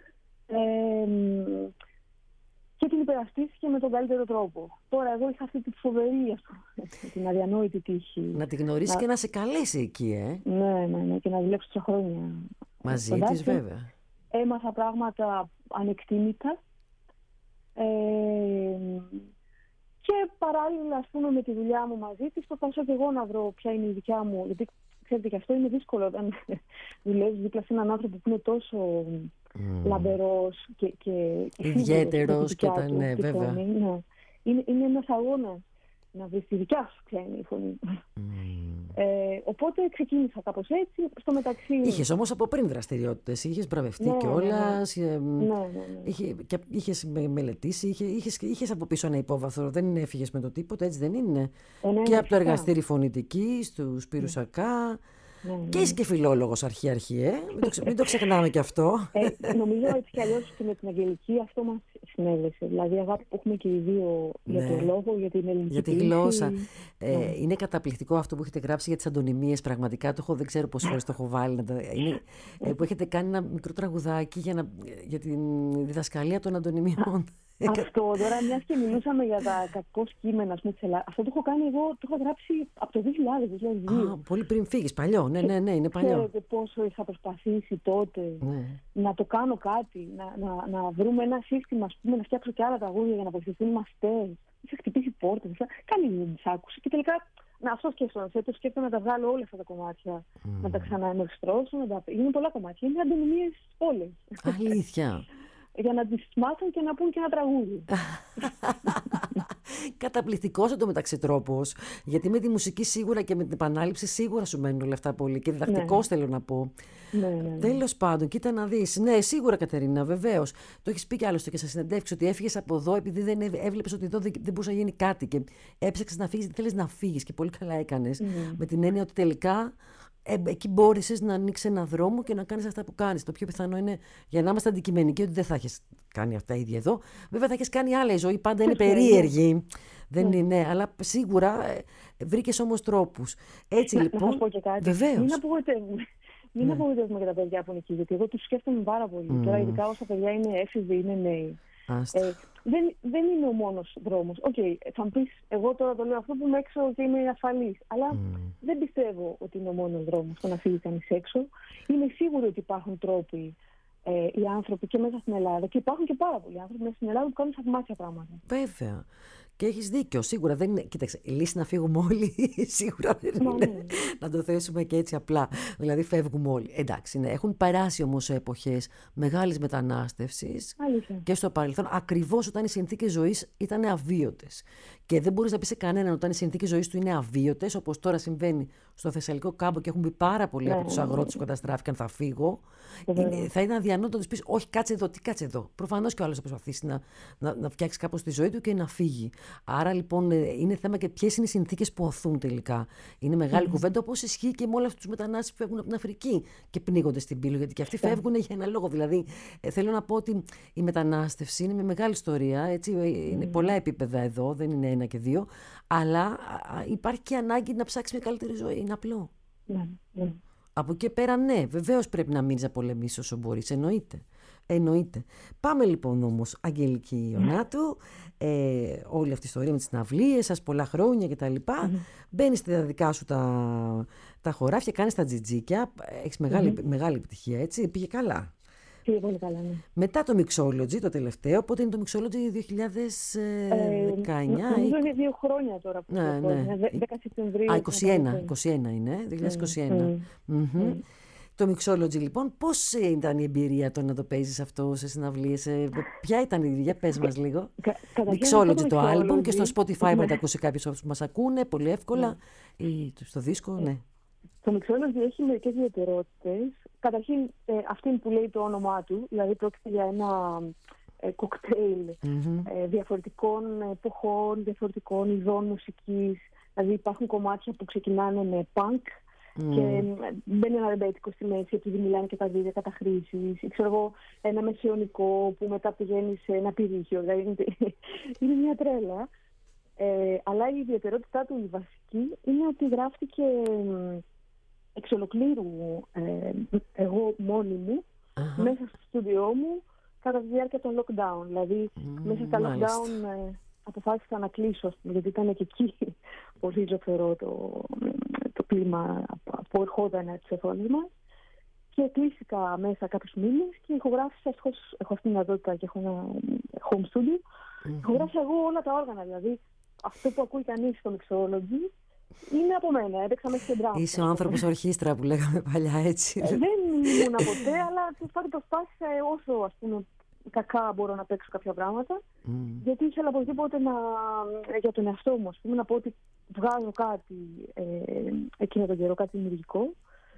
Και την υπερασπίστηκε με τον καλύτερο τρόπο. Τώρα, εγώ είχα αυτή τη φοβερή, την αδιανόητη τύχη. Να τη γνωρίσει και να σε καλέσει εκεί, Ναι, και να δουλέψω 3 χρόνια μαζί της, βέβαια. Έμαθα πράγματα ανεκτήμητα. Και παράλληλα, ας πούμε, με τη δουλειά μου μαζί της, προσπαθώ και εγώ να βρω ποια είναι η δικιά μου. Γιατί ξέρετε, και αυτό είναι δύσκολο όταν δουλεύεις δίπλα σε έναν άνθρωπο που είναι τόσο λαμπερός και ιδιαίτερος και ήταν, βέβαια. Είναι ένας αγώνας να βρεις τη δικιά σου ποια είναι η φωνή. Οπότε ξεκίνησα κάπως έτσι. Στο μεταξύ. Είχες όμως από πριν δραστηριότητες, είχες μπραβευτεί κιόλας. Είχες μελετήσει, είχες από πίσω ένα υπόβαθρο. Δεν έφυγες με το τίποτα, έτσι δεν είναι? Και από το εργαστήρι φωνητική, στους Πυρουσακά. Και είσαι και φιλόλογος αρχή-αρχή, μην το ξεχνάμε κι αυτό. Νομίζω έτσι κι αλλιώς και με την Αγγελική αυτό μας συνέβησε. Δηλαδή αγάπη που έχουμε και οι δύο για το λόγο, για την ελληνική για τη γλώσσα. Είναι καταπληκτικό αυτό που έχετε γράψει για τις αντωνυμίες. Πραγματικά δεν ξέρω πόσες φορές το έχω βάλει. Που έχετε κάνει ένα μικρό τραγουδάκι για την διδασκαλία των αντωνυμιών. Αυτό τώρα, μιας και μιλούσαμε για τα κακό κείμενα της Ελλάδα. Αυτό το έχω κάνει εγώ, το έχω γράψει από το 2000-2002. Πολύ πριν φύγεις, παλιό. Ναι, είναι παλιό. Ξέρετε πόσο είχα προσπαθήσει τότε να το κάνω κάτι, να βρούμε ένα σύστημα, ας πούμε, να φτιάξω και άλλα τραγούδια για να βοηθηθούν μαστές. Είχα χτυπήσει πόρτες, καλή δεν τις άκουσε. Και τελικά, αυτό σκέφτομαι να τα βγάλω όλα αυτά τα κομμάτια, να τα ξαναενορχιστρώσω, είναι πολλά κομμάτια. Είναι αντωνυμίες όλες. Αλήθεια. Για να τις μάθουν και να πούν και ένα τραγούδι. Καταπληκτικός εντωμεταξύ τρόπος. Γιατί με τη μουσική σίγουρα και με την επανάληψη σίγουρα σου μένουν όλα αυτά πολύ. Και διδακτικός θέλω να πω. Ναι. Τέλος πάντων, κοίτα να δεις. Ναι, σίγουρα Κατερίνα, βεβαίως. Το έχεις πει κι άλλωστε και σε συνεντεύξεις ότι έφυγες από εδώ επειδή δεν έβλεπες ότι εδώ δεν μπορούσε να γίνει κάτι. Και έψαξες να φύγεις, θέλεις να φύγεις. Και πολύ καλά έκανες. Με την έννοια ότι τελικά. Εκεί μπόρεσες να ανοίξεις ένα δρόμο και να κάνεις αυτά που κάνεις. Το πιο πιθανό είναι, για να είμαστε αντικειμενικοί, ότι δεν θα έχεις κάνει αυτά ίδια εδώ. Βέβαια θα έχεις κάνει άλλα, η ζωή πάντα είναι περίεργη. Δεν είναι, αλλά σίγουρα βρήκες όμως τρόπους. Έτσι λοιπόν. Να σας πω και κάτι. Βεβαίως. Μην απογοητεύουμε για τα παιδιά που είναι εκεί, γιατί εγώ τους σκέφτομαι πάρα πολύ. Τώρα, ειδικά όσα παιδιά είναι έφηβοι, είναι νέοι. Δεν είναι ο μόνος δρόμος. Θα μου πεις, εγώ τώρα το λέω αυτό που είμαι έξω και είμαι ασφαλής. Αλλά δεν πιστεύω ότι είναι ο μόνος δρόμος το να φύγει κανείς έξω. Είμαι σίγουρη ότι υπάρχουν τρόποι οι άνθρωποι και μέσα στην Ελλάδα. Και υπάρχουν και πάρα πολλοί άνθρωποι μέσα στην Ελλάδα που κάνουν θαυμάσια πράγματα. Βέβαια. Και έχεις δίκιο, σίγουρα δεν είναι. Κοίταξε, η λύση να φύγουμε όλοι, σίγουρα δεν είναι. Να το θέσουμε και έτσι απλά. Δηλαδή, φεύγουμε όλοι. Εντάξει, ναι. Έχουν περάσει όμως εποχές μεγάλης μετανάστευσης και στο παρελθόν, ακριβώς όταν οι συνθήκες ζωής ήταν αβίωτες. Και δεν μπορείς να πεις σε κανέναν όταν οι συνθήκες ζωής του είναι αβίωτες, όπως τώρα συμβαίνει στο Θεσσαλικό κάμπο και έχουν πει πάρα πολλοί από τους αγρότες που καταστράφηκαν, θα φύγω. Θα ήταν αδιανόητο να τους πεις, όχι, κάτσε εδώ, τι κάτσε εδώ. Προφανώς και ο άλλος θα προσπαθήσει να φτιάξει κάπως τη ζωή του και να φύγει. Άρα λοιπόν είναι θέμα και ποιες είναι οι συνθήκες που οθούν τελικά. Είναι μεγάλη κουβέντα, όπως ισχύει και με όλους τους μετανάστες που φεύγουν από την Αφρική και πνίγονται στην πύλη, γιατί και αυτοί φεύγουν για ένα λόγο. Δηλαδή, θέλω να πω ότι η μετανάστευση είναι με μεγάλη ιστορία. Έτσι, είναι πολλά επίπεδα εδώ, δεν είναι ένα και δύο. Αλλά υπάρχει και ανάγκη να ψάξει μια καλύτερη ζωή. Είναι απλό. Από εκεί πέρα, ναι, βεβαίως πρέπει να μείνεις να πολεμήσεις όσο μπορείς, εννοείται. Εννοείται. Πάμε λοιπόν όμως, Αγγελική Ιωννάτου, όλη αυτή η ιστορία με τις συναυλίες σας, πολλά χρόνια κτλ. Μπαίνεις στα δικά σου τα χωράφια, κάνεις τα τζιτζίκια, έχεις μεγάλη επιτυχία, έτσι, πήγε καλά. Πήγε πολύ καλά, ναι. Μετά το Mixology, το τελευταίο, πότε είναι το Mixology, 2019? Νομίζω είναι 2 χρόνια τώρα που ναι. 10 Σεπτεμβρίου. 21 είναι, 2021. Το Mixology λοιπόν, πώς ήταν η εμπειρία το να το παίζεις αυτό σε συναυλίες, ποια ήταν η εμπειρία, πες μας λίγο. Mixology το άλμπουμ και στο Spotify μπορεί να ακούσει κάποιος που μας ακούνε, πολύ εύκολα, ή στο δίσκο, ναι. Το Mixology έχει μερικές ιδιαιτερότητες. Καταρχήν, αυτή που λέει το όνομά του, δηλαδή πρόκειται για ένα κοκτέιλ διαφορετικών εποχών, διαφορετικών ειδών μουσικής. Δηλαδή υπάρχουν κομμάτια που ξεκινάνε με punk και μπαίνει ένα ρεμπέτικο στη μέση, επειδή μιλάνε και τα δύο για καταχρήσεις. Ή ξέρω εγώ, ένα μεσαιωνικό που μετά πηγαίνει σε ένα πυρήχιο. Δηλαδή είναι μια τρέλα. Αλλά η ιδιαιτερότητά του, η βασική, είναι ότι γράφτηκε εξ ολοκλήρου εγώ μόνη μου, μέσα στο στούντιό μου, κατά τη διάρκεια των lockdown. Δηλαδή, μέσα στα lockdown αποφάσισα να κλείσω, γιατί ήταν και εκεί πολύ ζωφερό το κλίμα που ερχόταν από τις οθόνες μας. Και κλείστηκα μέσα κάποιους μήνες και ηχογράφησα, έχω αυτή την δυνατότητα και έχω ένα home studio, ηχογράφησα εγώ όλα τα όργανα. Δηλαδή, αυτό που ακούει κανείς στο Mixology είναι από μένα, έπαιξα μέσα στην τράπεζα. Είσαι ο άνθρωπος ορχήστρα που λέγαμε παλιά, έτσι. Δεν ήμουν ποτέ, αλλά πάντα προσπάθησα όσο, ας πούμε, κακά μπορώ να παίξω κάποια πράγματα. Γιατί ήθελα οπωσδήποτε για τον εαυτό μου, ας πούμε, να πω ότι βγάζω κάτι εκείνο τον καιρό, κάτι δημιουργικό.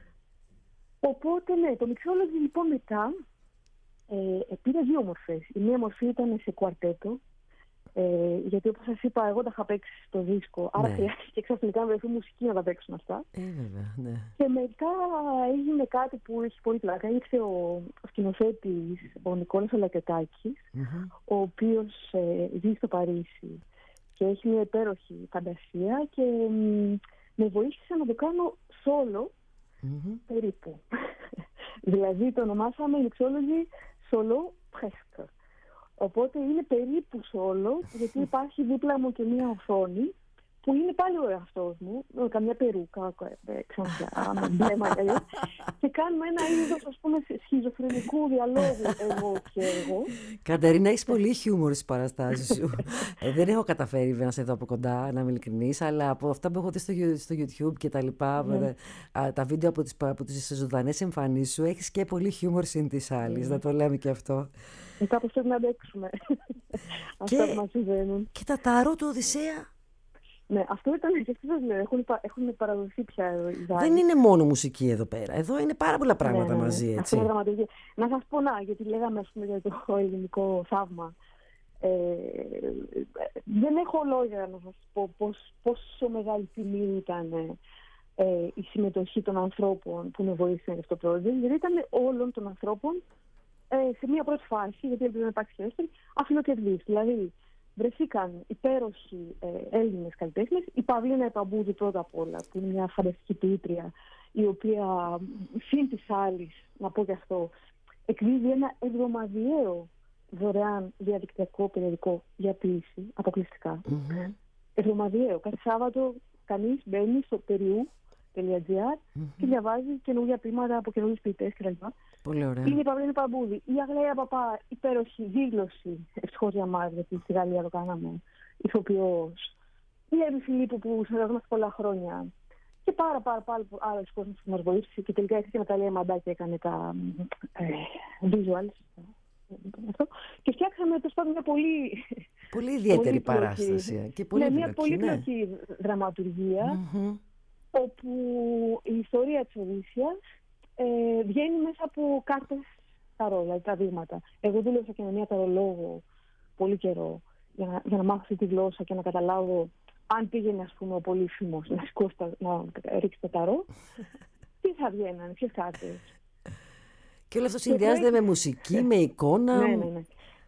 Οπότε, ναι, το Mixology λοιπόν μετά πήρε 2 μορφές. Η μία μορφή ήταν σε κουαρτέτο. Γιατί όπως σας είπα, εγώ τα είχα παίξει στο δίσκο, άρα χρειάστηκε ξαφνικά να βρεθεί μουσική να τα παίξουν αυτά. Βέβαια, ναι. Και μετά έγινε κάτι που έχει πολύ πλάκα. Ήρθε ο σκηνοθέτης, ο Νικόλας Ολακετάκης, ο οποίος ζει στο Παρίσι και έχει μια υπέροχη φαντασία και με βοήθησε να το κάνω solo περίπου. Δηλαδή το ονομάσαμε Mixology Solo Presque. Οπότε είναι περίπου solo, γιατί υπάρχει δίπλα μου και μία οθόνη που είναι πάλι ο εαυτός μου, με καμιά περούκα, ξανθιά, με μπλε μαλλιά, και κάνουμε ένα είδος, ας πούμε, σχιζοφρενικού διαλόγου εγώ και εγώ. Κατερίνα, έχεις πολύ χιούμορ στις παραστάσεις σου. Δεν έχω καταφέρει να σε δω από κοντά, να είμαι ειλικρινής, αλλά από αυτά που έχω δει στο YouTube και τα λοιπά, τα βίντεο από τις ζωντανές εμφανίσεις σου, έχεις και πολύ χιούμορ συν της άλλης, να το λέμε και αυτό. Κάπως πρέπει να αντέξουμε αυτά που μας συμβαίνουν. Και τα τάρο του Οδυσσέα. Ναι, αυτό ήταν και αυτό σας λέω. Έχουν παραδοθεί πια εδώ οι δάσκαλοι. Δεν είναι μόνο μουσική εδώ πέρα. Εδώ είναι πάρα πολλά πράγματα μαζί, έτσι. Αυτό είναι δραματουργία. Να σας πω, γιατί λέγαμε, ας πούμε, για το ελληνικό θαύμα. Δεν έχω λόγια να σας πω πόσο μεγάλη τιμή ήταν η συμμετοχή των ανθρώπων που με βοήθησαν για αυτό το project. Γιατί ήταν όλων των ανθρώπων σε μία πρώτη φάση, γιατί ελπίζω να υπάρξει και δεύτερη, αφιλοκερδής. Δηλαδή, βρεθήκαν υπέροχοι Έλληνες καλλιτέχνες. Η Παυλίνα Επαμπούδη πρώτα απ' όλα, που είναι μια φανταστική ποιήτρια, η οποία συν της άλλης, να πω και αυτό, εκδίδει ένα εβδομαδιαίο δωρεάν διαδικτυακό περιοδικό για ποίηση, αποκλειστικά. Εβδομαδιαίο. Κάθε Σάββατο κανείς μπαίνει στο περιού.gr και διαβάζει καινούργια ποίηματα από καινούργιους ποιητές κτλ. Πολύ ωραία. Είναι η Παυλίνα Παμπούδη, η Αγλαία Παπά, υπέροχη δήλωση, ευτυχώς για μας, γιατί στη Γαλλία το κάναμε, ηθοποιός. Η Εύη Φιλίππου που συνεργαζόμαστε πολλά χρόνια. Και πάρα άλλες κόσμες που μας βοήθησε. Και τελικά η Ναταλία Μαντάκη έκανε τα visuals. Και φτιάξαμε τέλος πάντων μια πολύ ιδιαίτερη παράσταση. Και πολύ μια πολύπλοκη δραματουργία, όπου η ιστορία της Οδύσσιας βγαίνει μέσα από κάρτες ταρό, δηλαδή τα δείγματα. Εγώ δούλεψα και με μια ταρολόγο πολύ καιρό για να μάθω αυτή τη γλώσσα και να καταλάβω αν πήγαινε, ας πούμε, ο Πολύφημος να σηκώσει να ρίξει το ταρό, τι θα βγαίνανε, ποιες κάρτες. Και όλο αυτό συνδυάζεται με μουσική, με εικόνα.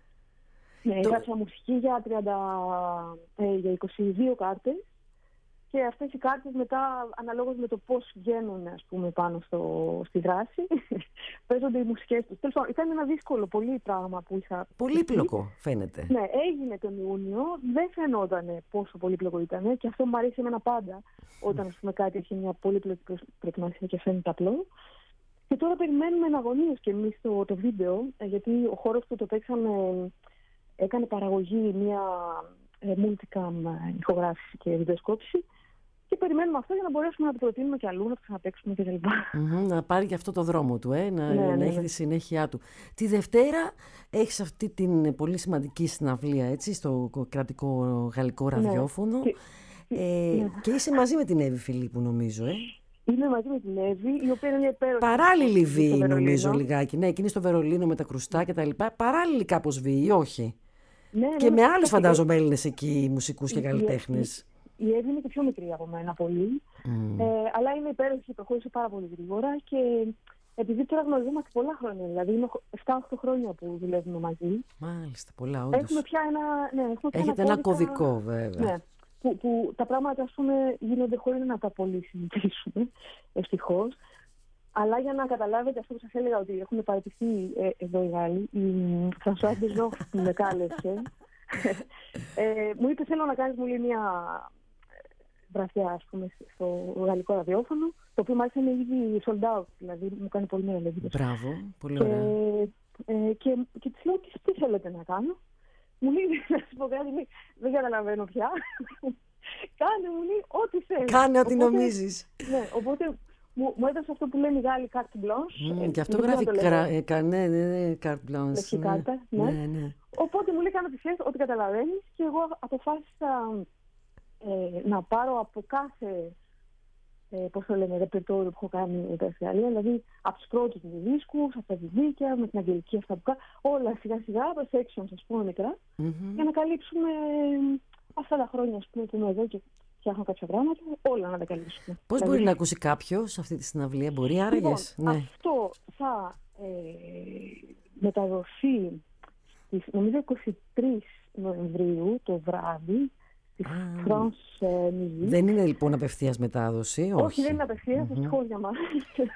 Ναι, έγραψα μουσική για 22 κάρτες και αυτές οι κάρτες μετά, αναλόγως με το πώς βγαίνουν, ας πούμε, πάνω στη δράση, παίζονται οι μουσικές τους. Τέλος πάντων, ήταν ένα δύσκολο πολύ πράγμα που είχα. Πολύπλοκο φαίνεται. Ναι, έγινε τον Ιούνιο, δεν φαινόταν πόσο πολύπλοκο ήταν και αυτό μου αρέσει εμένα πάντα, όταν, ας πούμε, κάτι έχει μια πολύπλοκη προετοιμασία και φαίνεται απλό. Και τώρα περιμένουμε εναγωνίως και εμείς το βίντεο, γιατί ο χώρος που το παίξαμε έκανε παραγωγή μια multicam ηχογράφηση και βιντεοσκόπηση και περιμένουμε αυτό για να μπορέσουμε να το προτείνουμε και αλλού, να το ξαναπαίξουμε κτλ. Να πάρει και αυτό το δρόμο του, να έχει τη συνέχεια του. Τη Δευτέρα έχεις αυτή την πολύ σημαντική συναυλία, έτσι, στο κρατικό γαλλικό ραδιόφωνο. Και είσαι μαζί με την Εύη Φιλίππου, νομίζω, Είμαι μαζί με την Εύη, η οποία είναι μια υπέροχη. Παράλληλη βίη, νομίζω, λιγάκι. Ναι, εκείνη στο Βερολίνο με τα κρουστά κτλ. Παράλληλη κάπως βίη, όχι. Ναι, και με άλλους φαντάζομαι Έλληνες εκεί, μουσικούς και καλλιτέχνες. Η Εύη είναι και πιο μικρή από μένα πολύ. Αλλά είναι υπέροχη, προχώρησε πάρα πολύ γρήγορα και επειδή τώρα γνωριζόμαστε πολλά χρόνια, δηλαδή είναι 7-8 χρόνια που δουλεύουμε μαζί. Μάλιστα, πολλά όντως. Έχουμε πια Έχετε ένα κωδικό, βέβαια. Ναι, που τα πράγματα, ας πούμε, γίνονται χωρίς να τα πολύ συζητήσουμε, ευτυχώς. Αλλά για να καταλάβετε αυτό που σας έλεγα, ότι έχουν παραιτηθεί εδώ οι Γάλλοι, η Φρανσουάζ Ντεζόχ που με κάλεσε, μου είπε θέλω να κάνεις, μου λέει, μια βραδιά, ας πούμε, στο γαλλικό ραδιόφωνο, το οποίο μάλιστα είναι ήδη sold out, δηλαδή μου κάνει πολύ μεγάλη εντύπωση. Μπράβο, πολύ ωραία. Και της λέω, τι θέλετε να κάνω. Μου λέει, να σου πω κάτι, δεν καταλαβαίνω πια. Κάνε, μου λέει, ό,τι θέλεις. Κάνε ό,τι νομίζεις. Ναι, οπότε μου έδωσε αυτό που λένε οι Γάλλοι carte blanche. Και αυτό γράφει carte blanche. Λευκή κάρτα, ναι. Οπότε μου λέει, κάνε ό,τι θέλεις, ό,τι καταλαβαίνεις. Και εγώ αποφάσισα να πάρω από κάθε, πώς το λένε, ρεπερτόριο που έχω κάνει εδώ στη Γαλλία, δηλαδή από τους πρώτους μου δίσκους, από τα βιβλίκια, με την αγγελική αυτά που κάνω, όλα σιγά σιγά, από sections, ας πούμε, μικρά, για να καλύψουμε αυτά τα χρόνια, ας πούμε, που είμαι εδώ και φτιάχνω κάποια πράγματα, όλα να τα καλύψουμε. Πώς μπορεί να ακούσει κάποιος αυτή τη συναυλία, μπορεί άραγες? Λοιπόν, αυτό θα μεταδοθεί στις, νομίζω, 23 Νοεμβρίου το βράδυ, στη France Musique. Δεν είναι λοιπόν απευθείας μετάδοση, όχι? Δεν είναι απευθείας, ευτυχώς για μας.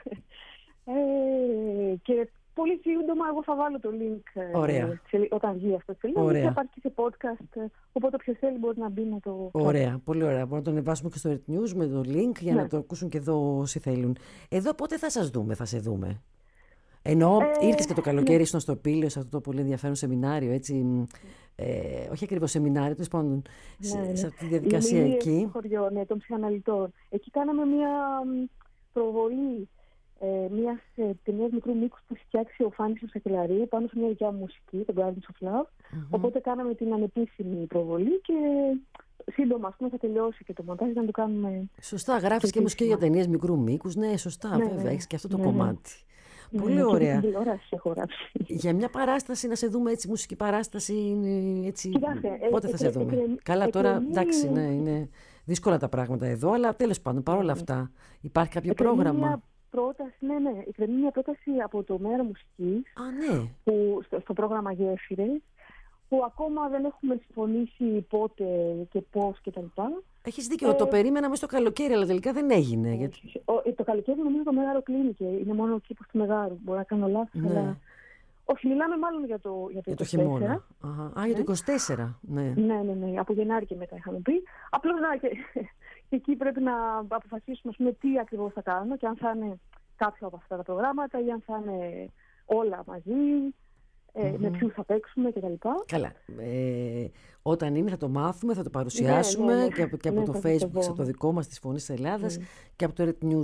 Και πολύ σύντομα εγώ θα βάλω το link όταν βγει αυτό το link. Και θα υπάρχει και σε podcast, οπότε όποιος θέλει μπορεί να μπει να το... Ωραία, πολύ ωραία. Μπορούμε να το ανεβάσουμε και στο Earth News με το link για να το ακούσουν και εδώ όσοι θέλουν. Εδώ πότε θα σας δούμε, θα σε δούμε? Ενώ ήρθες και το καλοκαίρι στο Πήλαιο, σε αυτό το πολύ ενδιαφέρον σεμινάριο, έτσι, όχι ακριβώς σεμινάριο, τέλος πάντων, σε αυτή τη διαδικασία εκεί. Χωριό, ναι, των ψυχαναλυτών. Εκεί κάναμε μια προβολή μιας ταινίας μικρού μήκους που φτιάξει ο Φάνης ο Σακελαρή πάνω σε μια δικιά μου μουσική, το Gardens of Love. Οπότε κάναμε την ανεπίσημη προβολή και σύντομα, ας πούμε, θα τελειώσει και το μοντάζ να το κάνουμε. Σωστά, γράφεις και μουσική για ταινίες μικρού μήκους. Ναι, σωστά, βέβαια, έχεις και αυτό το κομμάτι. Πολύ ωραία. Για μια παράσταση, να σε δούμε έτσι, μουσική παράσταση, έτσι. Πότε θα σε δούμε? Καλά, τώρα εντάξει, ναι, είναι δύσκολα τα πράγματα εδώ, αλλά τέλος πάντων, παρόλα αυτά, υπάρχει κάποιο πρόγραμμα? Εκκρεμεί μια πρόταση από το Μέρο Μουσικής, που στο πρόγραμμα Γέφυρες, που ακόμα δεν έχουμε συμφωνήσει πότε και πώς κτλ. Έχεις δίκιο, το περίμενα μέσα στο καλοκαίρι, αλλά τελικά δεν έγινε. Το καλοκαίρι νομίζω το Μέγαρο κλείνηκε, είναι μόνο ο κήπος του Μεγάρου, μπορεί να κάνω λάθος, αλλά... Όχι, μιλάμε μάλλον για το 24. Χειμώνα. Για το 24, ναι. Ναι, από Γενάρη και μετά είχαμε πει. Απλώς και εκεί πρέπει να αποφασίσουμε, ας πούμε, τι ακριβώς θα κάνουμε και αν θα είναι κάποιο από αυτά τα προγράμματα ή αν θα είναι όλα μαζί, με ποιους θα παίξουμε κτλ. Καλά. Όταν είναι θα το μάθουμε, θα το παρουσιάσουμε και από το Facebook, από το δικό μας της Φωνής της Ελλάδας και από το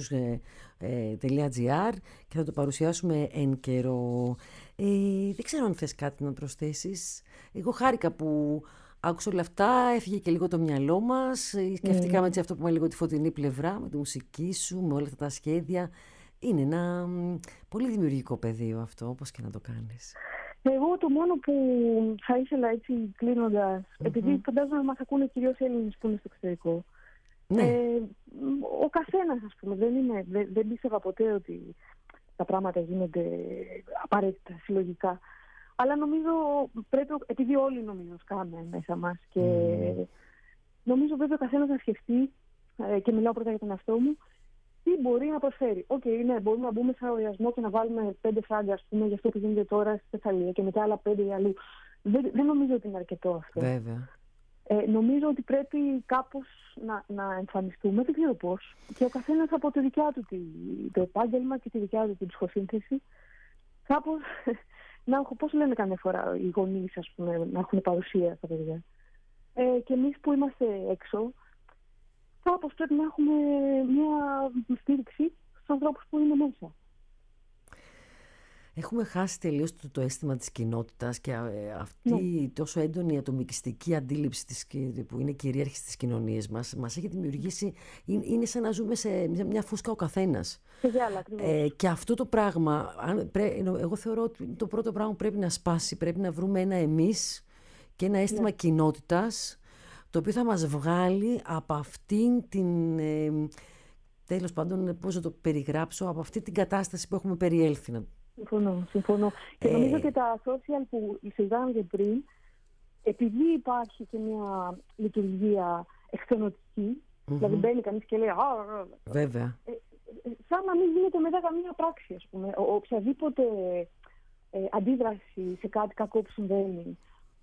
rednews.gr και θα το παρουσιάσουμε εν καιρό. Δεν ξέρω αν θες κάτι να προσθέσεις. Εγώ χάρηκα που άκουσα όλα αυτά, έφυγε και λίγο το μυαλό μας, σκεφτήκαμε έτσι αυτό που είπαμε, λίγο τη φωτεινή πλευρά με τη μουσική σου, με όλα αυτά τα σχέδια. Είναι ένα πολύ δημιουργικό πεδίο αυτό, όπως και να το κάνεις. Εγώ το μόνο που θα ήθελα, έτσι κλείνοντας, επειδή φαντάζομαι μας ακούνε κυρίως Έλληνες που είναι στο εξωτερικό, ο καθένας, ας πούμε, δεν πίστευα ποτέ ότι τα πράγματα γίνονται απαραίτητα συλλογικά. Αλλά νομίζω πρέπει, επειδή όλοι νομίζω σκάμε μέσα μας και νομίζω πρέπει ο καθένας να σκεφτεί και μιλάω πρώτα για τον εαυτό μου, τι μπορεί να προσφέρει. Ναι, μπορούμε να μπούμε σε αγωγιασμό και να βάλουμε 5 φράγκα, ας πούμε, για αυτό που γίνεται τώρα στη Θεσσαλία και μετά άλλα 5 για αλλού. Δεν νομίζω ότι είναι αρκετό αυτό. Βέβαια. Νομίζω ότι πρέπει κάπως να εμφανιστούμε, δεν ξέρω πώς. Και ο καθένας από τη δικιά του το επάγγελμα και τη δικιά του την ψυχοσύνθεση, κάπως πώς λένε καμιά φορά οι γονείς, ας πούμε, να έχουν παρουσία στα παιδιά. Και εμείς που είμαστε έξω, κάπως πρέπει να έχουμε μια στήριξη στους ανθρώπους που είναι μέσα. Έχουμε χάσει τελείως το αίσθημα της κοινότητας και αυτή τόσο έντονη ατομικιστική αντίληψη που είναι κυρίαρχη στις κοινωνίες μας έχει δημιουργήσει, είναι σαν να ζούμε σε μια φούσκα ο καθένας. Και αυτό το πράγμα, εγώ θεωρώ ότι το πρώτο πράγμα που πρέπει να σπάσει, πρέπει να βρούμε ένα εμείς και ένα αίσθημα κοινότητας, το οποίο θα μας βγάλει από αυτήν την, τέλος πάντων, πώς να το περιγράψω, από αυτή την κατάσταση που έχουμε περιέλθει. Συμφωνώ. Και νομίζω και τα social που συζητάμε πριν, επειδή υπάρχει και μια λειτουργία εξενοτική, δηλαδή μπαίνει κανείς και λέει βέβαια. Σαν να μην γίνεται μετά καμία πράξη, ας πούμε. Οποιαδήποτε αντίδραση σε κάτι κακό που συμβαίνει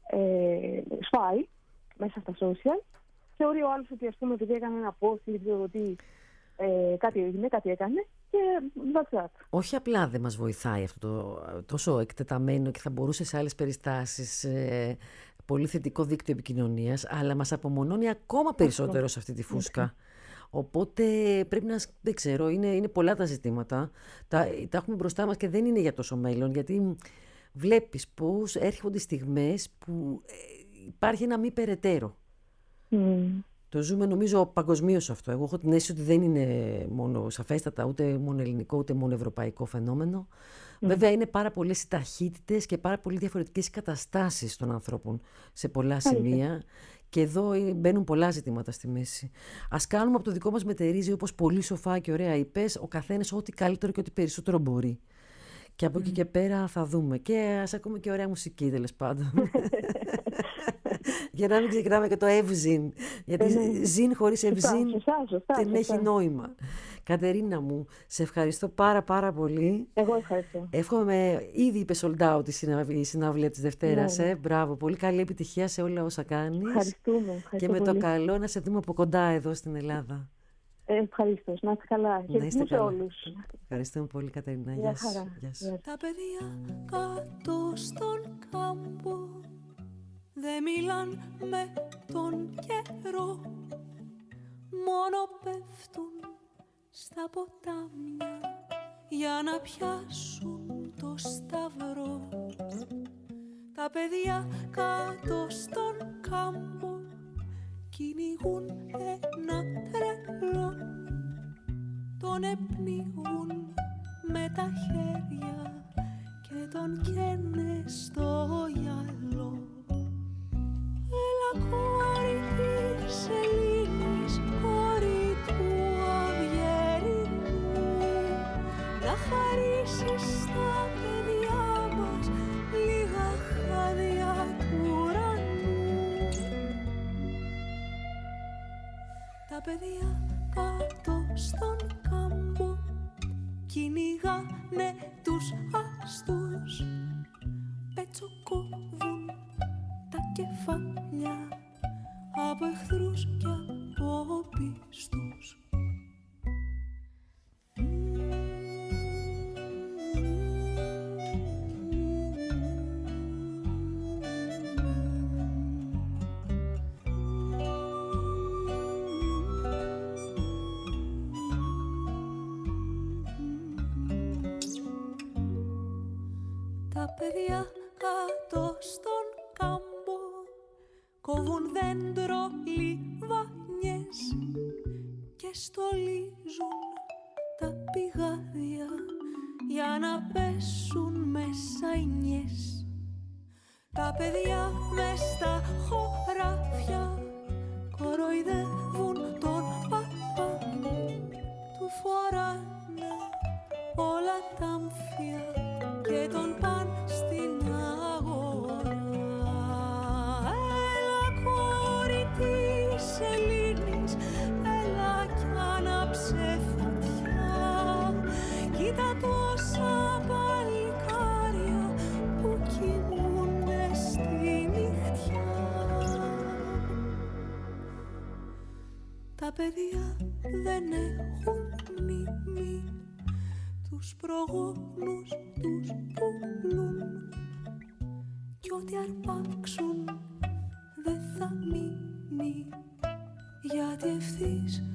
σφάει μέσα στα social. Θεωρεί ο άλλος ότι, ας πούμε, επειδή έκανε ένα post ή δεν ξέρω τι, κάτι έγινε, κάτι έκανε και that's that. Όχι απλά δεν μας βοηθάει αυτό το τόσο εκτεταμένο και θα μπορούσε σε άλλες περιστάσεις πολύ θετικό δίκτυο επικοινωνίας, αλλά μας απομονώνει ακόμα περισσότερο σε αυτή τη φούσκα. Οπότε πρέπει να, δεν ξέρω, είναι πολλά τα ζητήματα. Τα έχουμε μπροστά μας και δεν είναι για τόσο μέλλον, γιατί βλέπεις πώς έρχονται στιγμές που υπάρχει ένα μη περαιτέρω. Το ζούμε νομίζω παγκοσμίως αυτό. Εγώ έχω την αίσθηση ότι δεν είναι μόνο σαφέστατα ούτε μόνο ελληνικό ούτε μόνο ευρωπαϊκό φαινόμενο. Βέβαια είναι πάρα πολλές οι ταχύτητες και πάρα πολύ διαφορετικές οι καταστάσεις των ανθρώπων σε πολλά σημεία. Και εδώ μπαίνουν πολλά ζητήματα στη μέση. Ας κάνουμε από το δικό μας μετερίζει, όπως πολύ σοφά και ωραία είπες, ο καθένας ό,τι καλύτερο και ό,τι περισσότερο μπορεί. Και από εκεί και πέρα θα δούμε. Και ας ακούμε και ωραία μουσική, τέλος πάντων. Για να μην ξεχνάμε και το Ευζήν. Γιατί ζήν χωρίς Ευζήν δεν έχει νόημα. Κατερίνα μου, σε ευχαριστώ πάρα πολύ. Εγώ ευχαριστώ. Εύχομαι, ήδη είπε sold out η συναυλία της Δευτέρας. Μπράβο, πολύ καλή επιτυχία σε όλα όσα κάνεις. Ευχαριστούμε. Και με το καλό να σε δούμε από κοντά εδώ στην Ελλάδα. Ευχαριστώ. Να είστε καλά. Χαιρετισμού σε όλους. Ευχαριστούμε πολύ, Κατερίνα. Γεια σου. Τα παιδιά κάτω στον κάμπο δεν μιλάν με τον καιρό, μόνο πέφτουν στα ποτάμια για να πιάσουν το σταυρό. Τα παιδιά κάτω στον κάμπο κυνηγούν ένα τρελό, τον επνίγουν με τα χέρια και τον καίνε στο γυαλό. Έλα κόρη της Ελλήνης, κόρη του Αυγερινού, να χαρίσεις στα παιδιά μας λίγα χάδια του ουρανού. Τα παιδιά κάτω στον κάμπο κυνηγάνε τους αστούς, πετσοκόβουν τα κεφάλια από εχθρούς και από πιστούς. Τα παιδιά κάτω στον κάμπο κόβουν δέντρο λιβανιές και στολίζουν τα πηγάδια για να πέσουν μέσα οι νιές. Τα παιδιά μες στα χωράφια κοροϊδεύουν τον παπά, του φοράνε όλα τα αμφία και τον παν στην αγορά. Έλα κόρη της Ελλήνης, έλα Τα παιδιά δεν έχουν μνήμη, τους προγόνους τους πουλούν κι ό,τι αρπάξουν δεν θα μείνει, γιατί ευθύς